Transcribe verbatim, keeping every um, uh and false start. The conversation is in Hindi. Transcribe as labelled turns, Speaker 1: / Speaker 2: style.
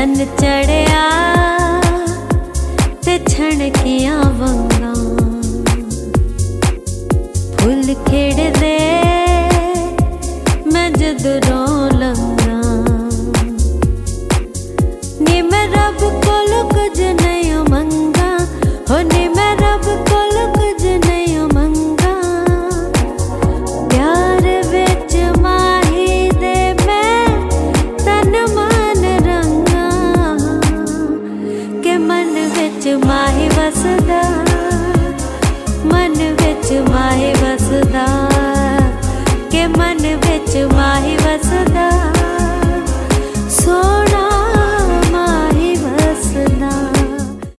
Speaker 1: चन चढ़िया ते छणकियां वंगां फुल खिड़दे मैं जद रों